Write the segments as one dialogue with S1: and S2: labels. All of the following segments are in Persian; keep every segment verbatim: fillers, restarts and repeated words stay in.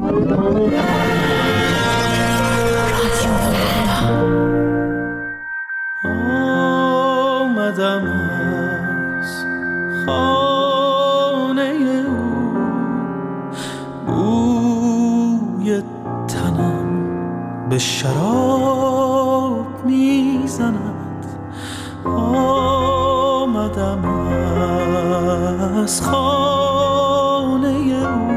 S1: آمدم از خانه او، بوی تنم به شراب میزند. آمدم از خانه او،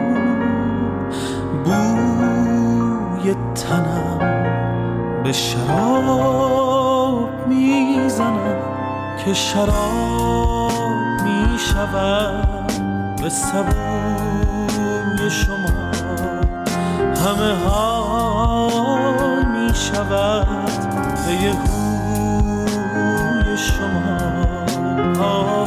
S1: بوی تنم به شراب میزند که شراب میشود به سبوی شما، همه حال میشود به یه هوی شما. آه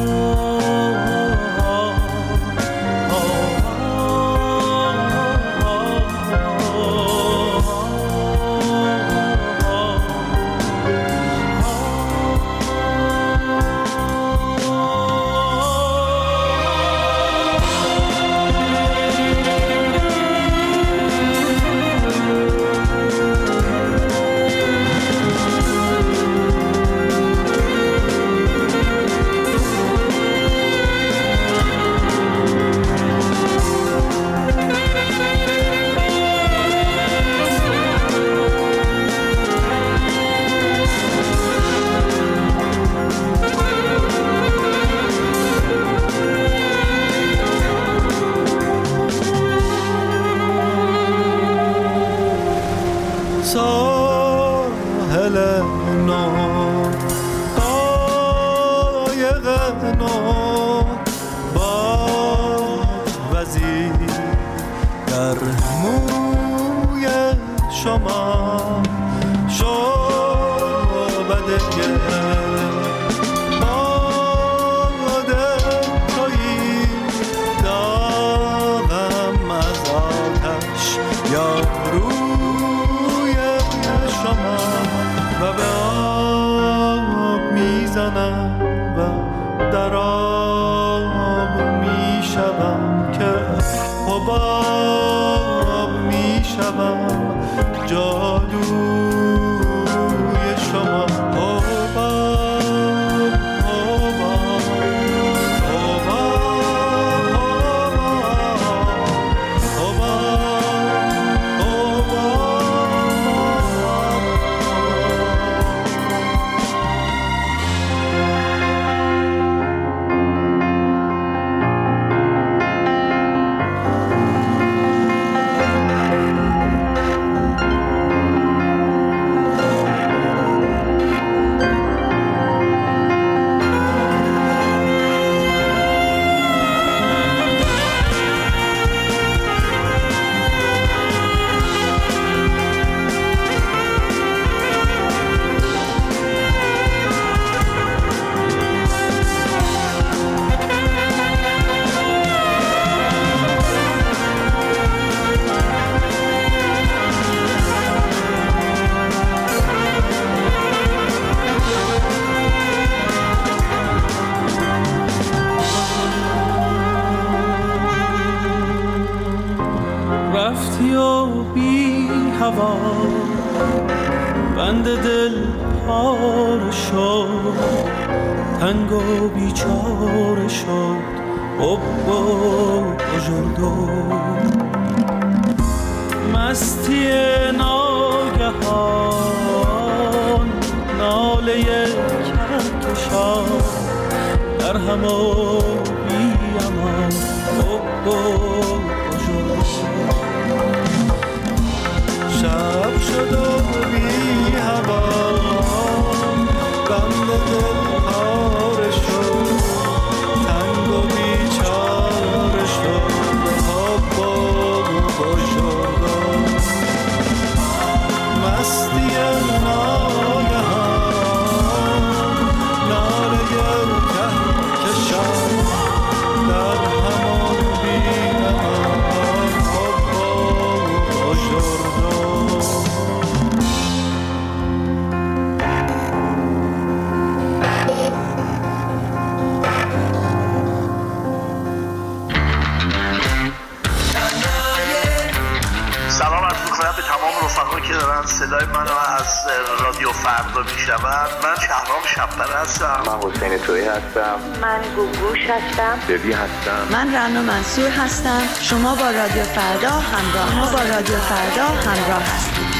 S1: ساحل نو، قایق نو، باد وزیر در موی شما، شعبده باده تویی، داغم از آتش یا روی شما و به آب میزنم و در آب میشوم که حباب میشوم، جادوی شما. رفتی و بی هوا بند دل پاره شد، تنگ و بیچاره شد حب و بزرگو، مستی ناگهان ناله کهکشان در هم و بی امان حب و شب شد و بی هوا بند دل پاره شد، تنگ و بیچاره شد حب و بزرگان، مستی ناگهان ناله کهکشان
S2: رفقا که دارن صدای منو از رادیو فردا میشنون، من شهرام شب‌پره هستم.
S3: من حسین تویی هستم.
S4: من گوگوش هستم.
S3: ببی هستم.
S5: من رنا منصور هستم. شما با رادیو فردا همراه ما با رادیو فردا همراه هستید.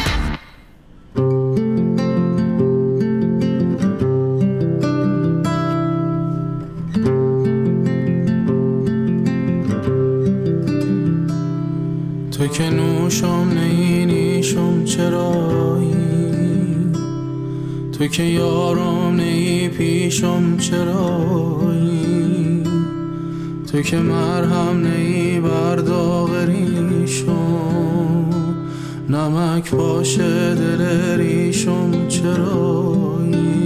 S1: تو که نوشم نینیشم چرایی، تو که یارم نی پیشم چرایی، تو که مرهم نی برداغریشم، نمک باشه دل ریشم چرایی.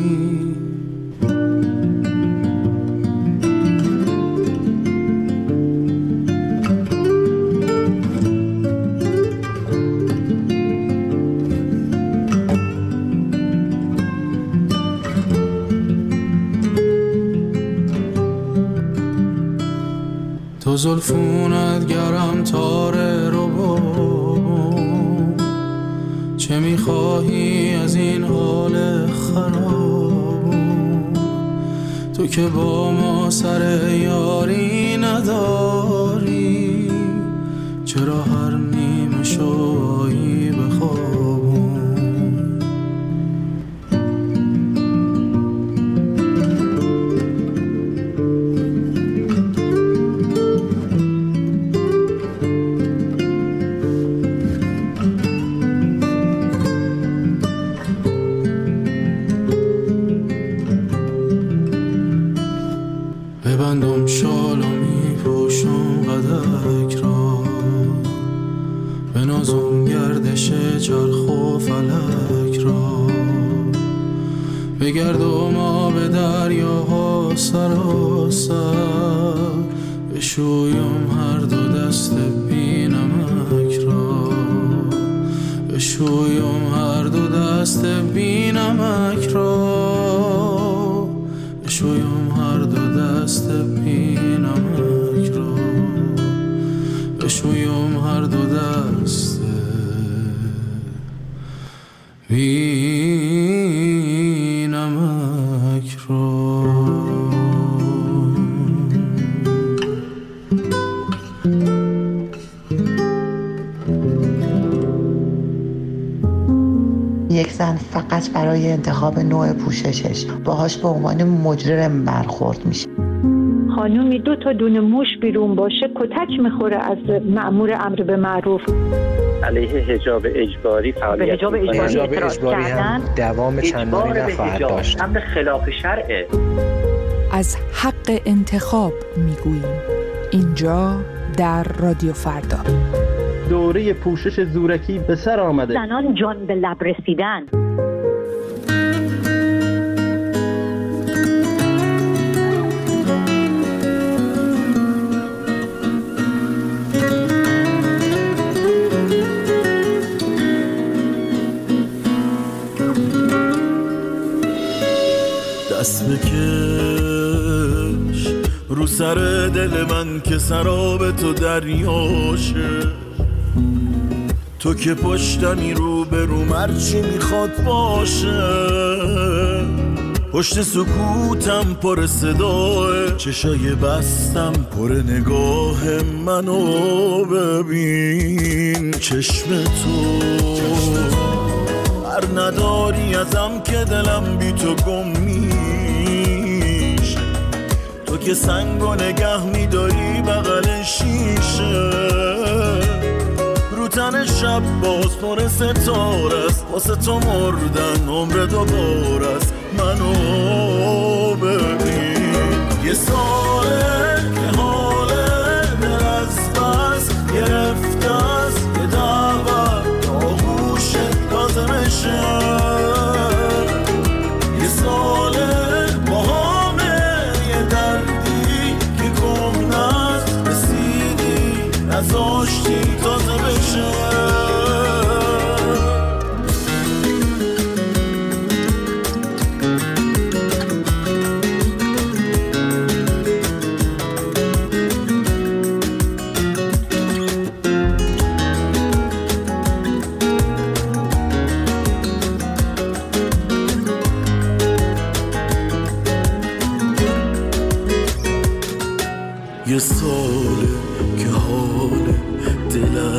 S1: تو زلفونت گرم تاره رو بابم، چه میخواهی از این حال خرابم، تو که با ما سر یاری نداری، چرا هر نیمه شایی بخوابم. ببندم شال و می پوشم قدک را، بنازم گردش چرخ و فلک را، بگردم آب دریاها سراسر، بشویم هر دو دست بی نمک را، بشویم هر دو دست بی نمک را، بشویم هر دو دست بی نمک را، بشویم هر دو دست بی نمک را.
S6: یک زن فقط برای انتخاب نوع پوششش باهاش به عنوان مجرم برخورد میشه.
S4: خانومی دو تا دونه موش بیرون باشه کتک میخوره از مأمور امر به معروف.
S7: علیه حجاب اجباری فعالیت
S8: حجاب اجباری, حجاب اجباری هم دوام چندانی نخواهد داشت.
S7: امر خلاف شرعه.
S9: از حق انتخاب میگوییم اینجا در رادیو فردا.
S10: دوره پوشش زورکی به سر آمده.
S4: زنان جان به لب رسیدن.
S1: دست بکش رو سر دل من که سراب تو دریاشه، تو که پشتمی رو به رو مرچی میخواد باشه، پشت سکوتم پر صداه، چشای بستم پر نگاه منو ببین، چشم تو هر نداری ازم که دلم بی تو گم میشه، تو که سنگو نگه میداری بغل شیشه، رو تن شب باز پر ستاره است، واسه تو مردن عمر دوباره است، منو ببین. یه ساله که حاله دل از بس گرفته است، یه دعوت آغوشت لازمشه، یه ساله با همه یه دردی که گم نست رسیدی نزاشتی تازه بشه.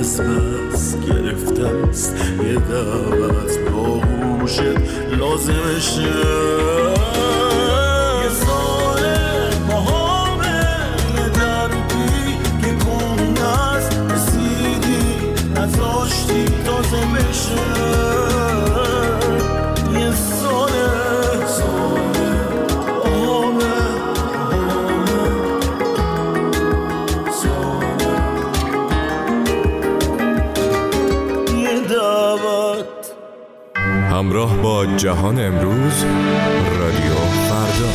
S1: از پس گرفته است، یه دعوت با هوشت لازمشه. یه ساله باهامه، یه دردی که کنده است، رسیدی نذاشتی تازه بشه. یه ساله ساله باهامه،
S11: همراه با جهان امروز، رادیو فردا.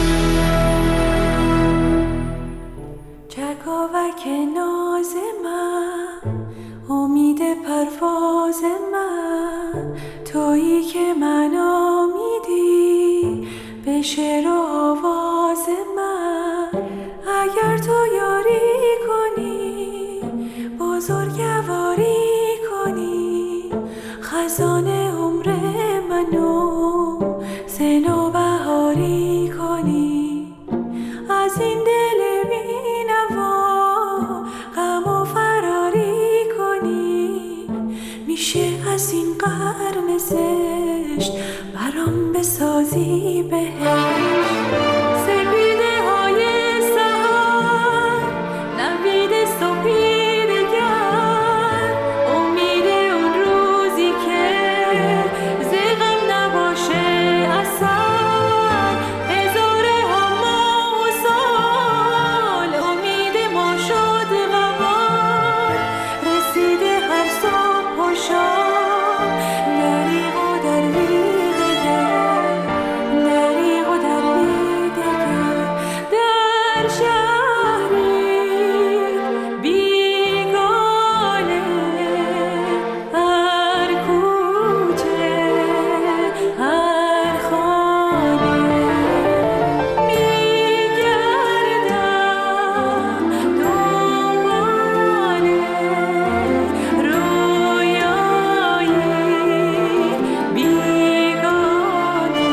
S12: چکاوک ناز من، امید پرواز من، تویی که من امیدی به شعر و آواز من. اگر تو یاری کنی، بزرگواری کنی، خزانه عمر منو سنو بهاری کنی. از این دل بی نوا غم و فراری کنی. میشه از این قرن زشت برام بسازی بهشت. سپیده های سهر، نوید صبحی دگر، امید اون روزی که زغم نباشه اثر. هزاره ها ماه و سال، امید ما شد غبار. رسیده هر صبح و شام، دریغ و درویغ دگر، دریغ و درویغ دگر. در شهری بیگانه، هر کوچه هر خانه، میگردم دنبال رویایی بیگانه.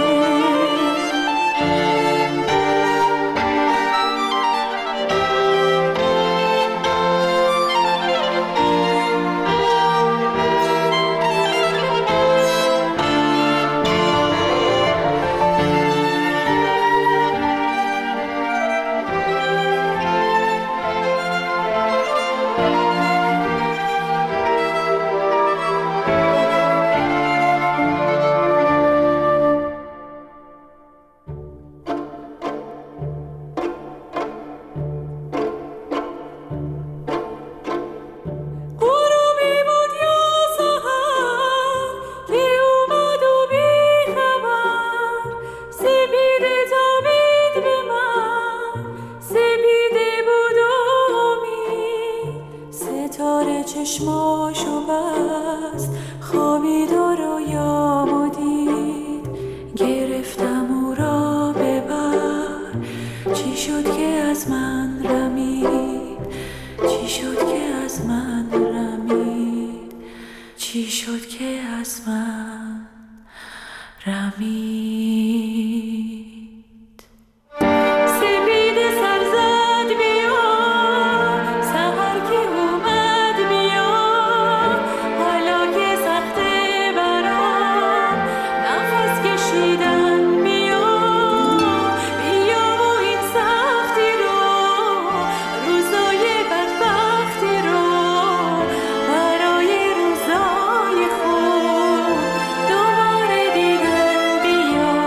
S12: غروبی بود یا سحر که اومد و بی خبر. سپیده تابید به من، سپیده بود و امید. ستاره چشماشو بست، خوابید و رویامو دید. گرفتم او را ببر، چی شد که از من رمید؟ چی شد که از من رمید؟ چی شد که از من رمید؟ سپیده سر زد بیا، سحر که اومد بیا. حالا که سخته برام نفس کشیدن، بیا بیا و این سختی رو، روزای بدبختی رو، برای روزای خوب دوباره دیدن. بیا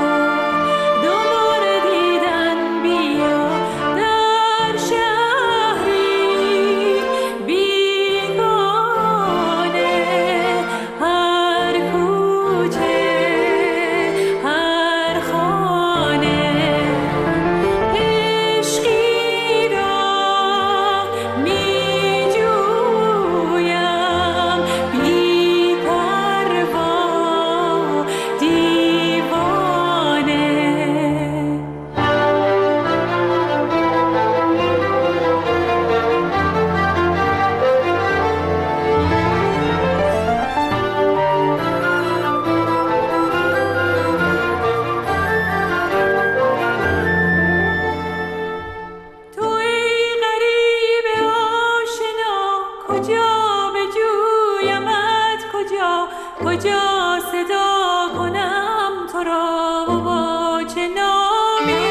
S12: کجا صدا کنم تو را با چه نامی؟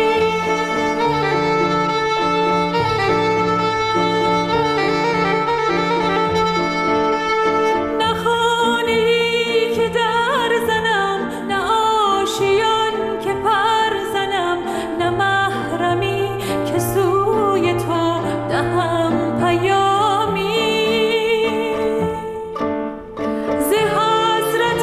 S12: نه خانه‌ای که در زنم، نه آشیان که پر زنم، نه محرمی که سوی تو دهم پیامی. ز حسرت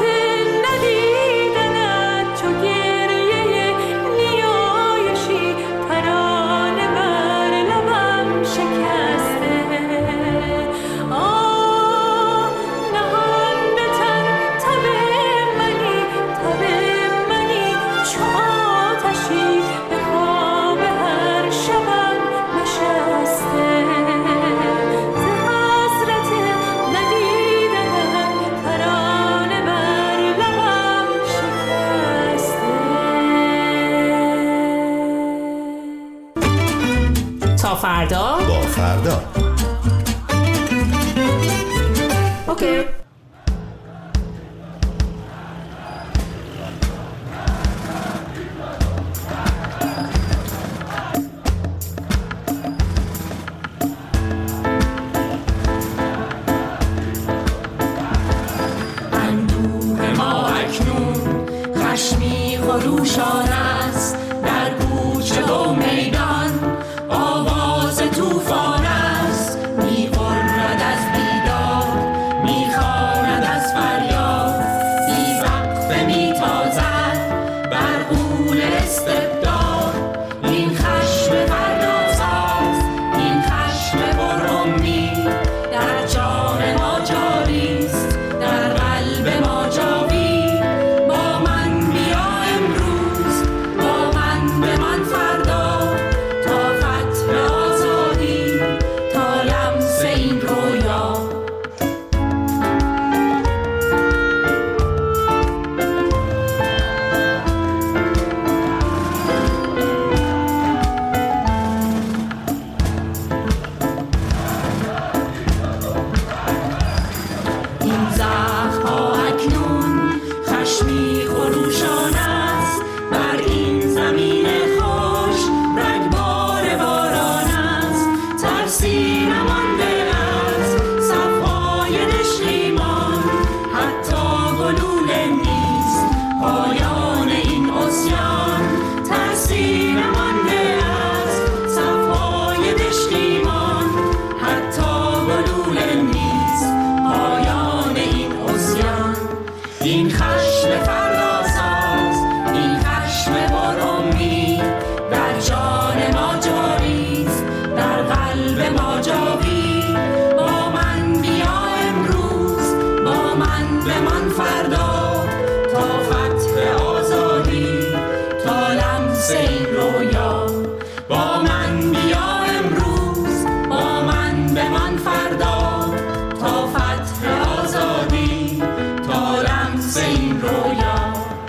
S12: ندیدنت چو گریه نیایشی، ترانه بر لبم شکسته. آه نهان به تن تب منی، تب منی چو آتشی به خواب هر شبم نشسته. ز حسرت ندیدنت ترانه بر لبم شکسته.
S13: تا فردا
S14: با فردا.
S13: اوکی.
S12: اندوه ما اکنون خشمی خروشان است، در کوچه و میدان آواز طوفان است. می‌غرد از بیداد، می‌خواند از فریاد، بی وقفه می‌تازد بر غول استبداد. این خشم فرداساز، این خشم پرامید، در جان ما جاری است، در قلب ما جاوید. با من بیا امروز، با من بمان فردا، تا فتح آزادی، تا لمس این رویا. این زخم‌ها اکنون خشمی خروشان است، بر این زمین خوش رگبار باران است. ترسی نمانده از صفای نشیمان، حتی گلوله نیست پایان این عصیان. ترسی نمانده از صفای نشیمان، حتی گلوله نیست پایان این عصیان. این خشم فرداساز، این خشم پرامید، در جان ما جاری است، در قلب ما جاوید. با من بیا امروز، با من بمان فردا، تا فتح آزادی، تا لمس این رویا. با من بیا امروز، با من بمان فردا، تا فتح آزادی، تا لمس این رویا.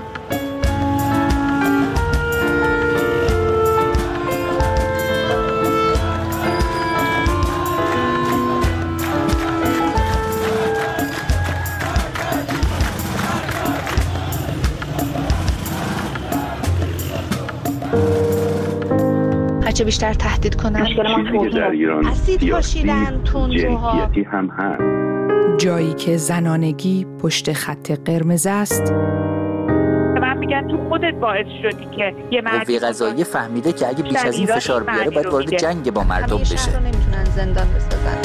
S5: هرچه بیشتر تهدید کنن
S3: چیزی که در ایران
S5: اسید پاشیدن تندروها،
S3: جنسیتی هم هست.
S9: جایی که زنانگی پشت خط قرمز است.
S4: من میگن تو خودت باعث شدی که یه مرد
S15: قوه قضاییه فهمیده که اگه بیش از این فشار بیاره باید وارد جنگ با مردم بشه.
S5: همیشه رو نمیتونن زندان بسازن.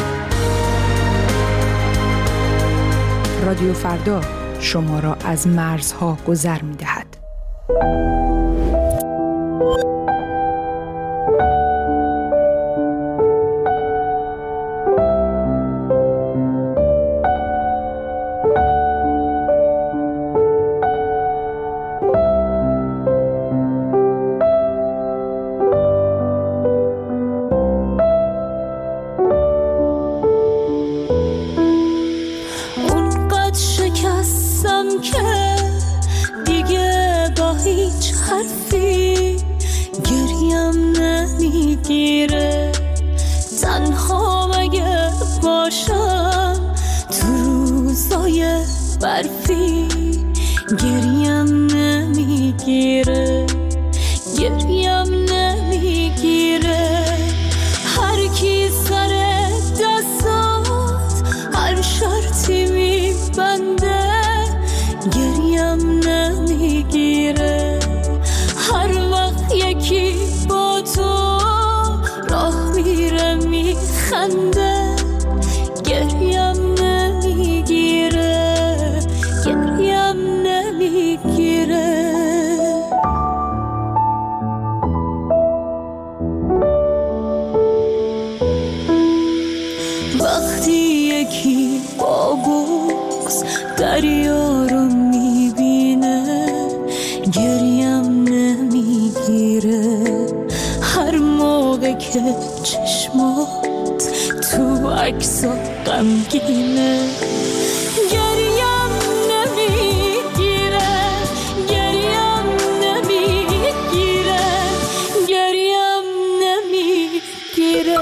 S9: رادیو فردا شما را از مرزها گذر می‌دهد.
S12: اونقدر شکستم که دیگه با هیچ حرفی گریم نمیگیره. تنها مگه باشم تو روزای برفی گریم نمیگیره گریم نمیگیره هر کی سر دستات هر شرطی میبنده گریم نمیگیره هر وقت یکی با تو راه میره میخنده گریم نمیگیره گریم نمیگیره وقتی یکی با بغض دریا رو میبینه گریم نمیگیره هر موقع که چشمات تو عکس غمگینه گریم نمیگیره گریم نمیگیره گریم نمیگیره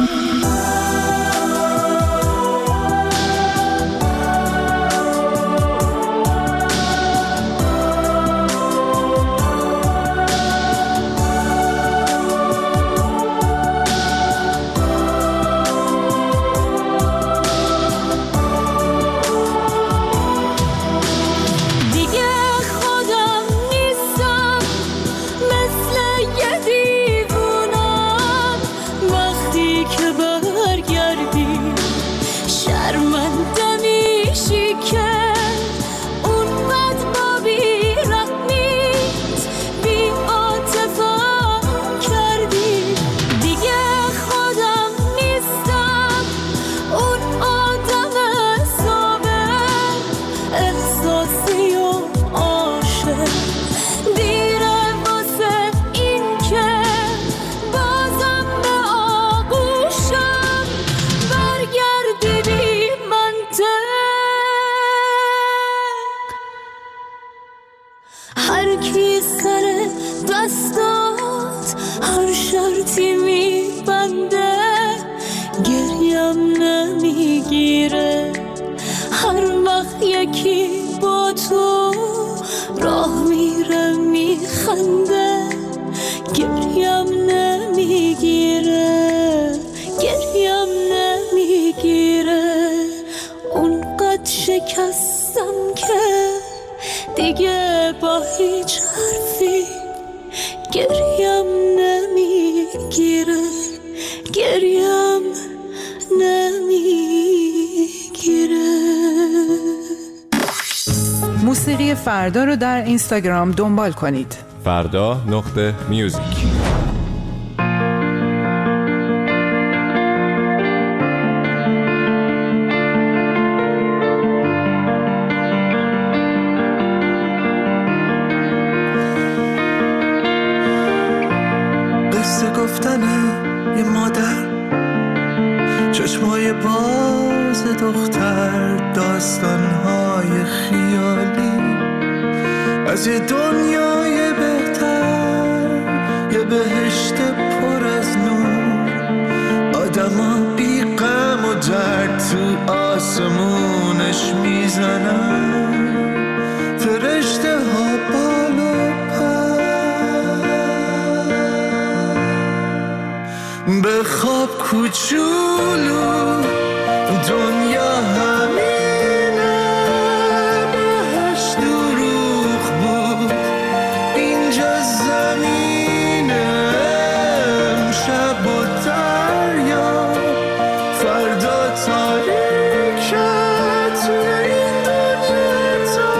S12: هر کی سر دستات هر شرطی میبنده گریم نمیگیره هر وقت یکی با تو راه میره میخنده گریم نمیگیره گریم نمیگیره اونقدر شکستم که دیگه با هیچ حرفی گریم نمیگیره گریم نمیگیره.
S9: موسیقی فردا رو در اینستاگرام دنبال کنید.
S11: فردا نقطه میوزیک.
S14: قصه گفتنه یه مادر، چشمای باز دختر، داستانهای خیالی از یه دنیای بهتر، یه بهشت پر از نور، آدما بی غم و درد تو آسمونش میزنن، فرشته ها بال و پر، به خواب کوچولو دنیا همینه، بهش دروغ بود اینجا زمینه، امشب و دریا فردا تاریکه توی این دنیا تا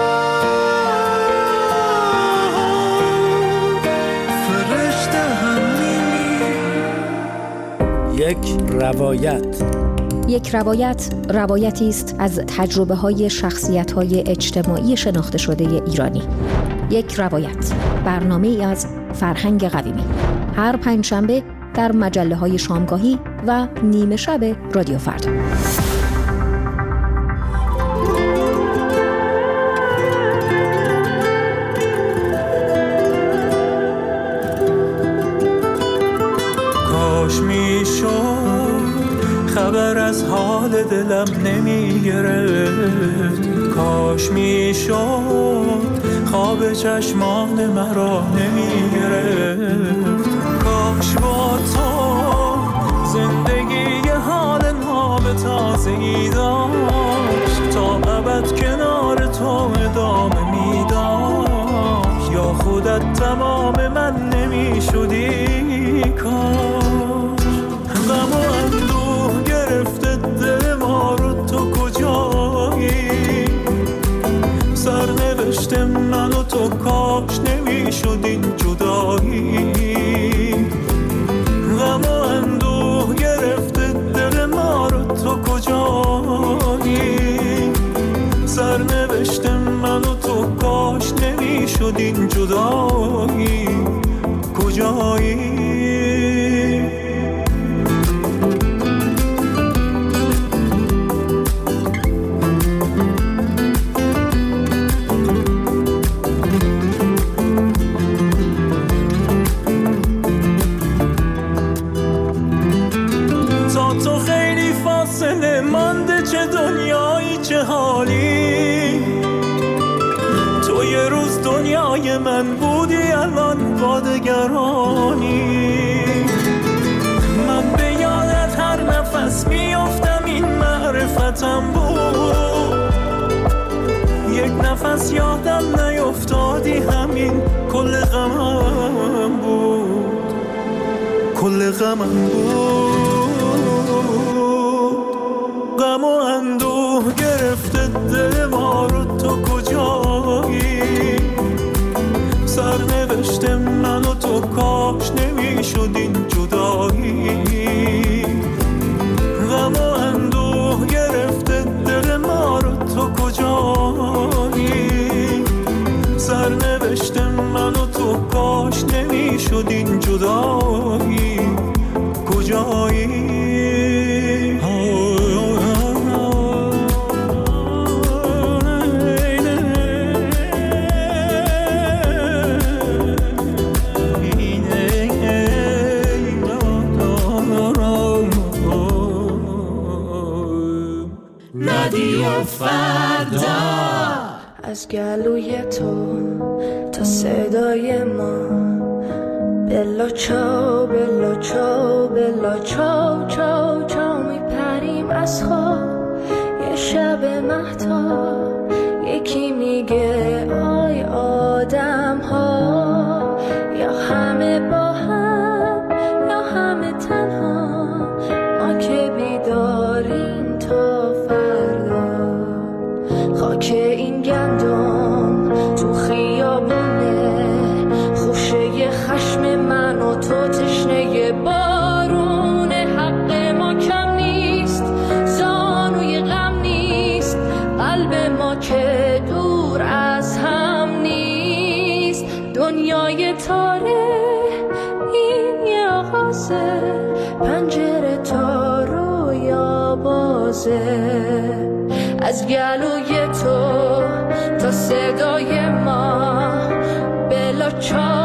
S14: فرشته همینی.
S16: یک روایت.
S17: یک روایت روایتی است از تجربه‌های شخصیت‌های اجتماعی شناخته شده ایرانی. یک روایت، برنامه‌ای از فرهنگ قویمی، هر پنجشنبه در مجله‌های شامگاهی و نیمه شب رادیو فردا.
S14: کاش میشد خبر از حال دلم دلم نمی گرفت، کاش می شد خواب چشمان مرا نمی گرفت، کاش با تو زندگی حال ناب تازه‌ای داشت، تا ابد کنار تو ادامه می داشت، یا خودت تمام من نمی شدی کاش. غم و اندوه گرفته دل ما رو، تو کجایی؟ سرنوشت من و تو کاش نمی شدین جدایی. غم و اندوه گرفته دل ما رو، تو کجایی؟ سرنوشت من و تو کاش نمی شدین جدایی. کجایی؟ مانده چه دنیایی چه حالی، تو یه روز دنیای من بودی الان با دگرانی. من به یادت هر نفس میافتم این معرفتم بود، یک نفس یادم نیفتادی همین کل غمم بود، کل غمم بود. غم و اندوه گرفته دل ما رو، تو کجایی؟ سرنوشت من و تو کاش نمی شدین جدایی. غم و اندوه گرفته دل ما رو، تو کجایی؟ سرنوشت من و تو کاش نمی شدین جدایی. کجایی؟
S12: فردا از گلوی تو تا صدای ما، بلا چاو بلا چاو بلا چاو چاو چاو میپریم از خواب. یه شب مهتاب یکی میگه آی آدم ها، یا همه با هم یا همه تنها، ما که بیداریم تا فردا. خاک این گندم تو خیابونه، خوشه خشم من و تو تشنه بارونه. حق ما کم نیست، زانوی غم نیست، قلب ما که دور از هم نیست. دنیای تاره این یه آغازه، پنجره تا رویا بازه. از گلوی تو تا صدای ما، بلا چا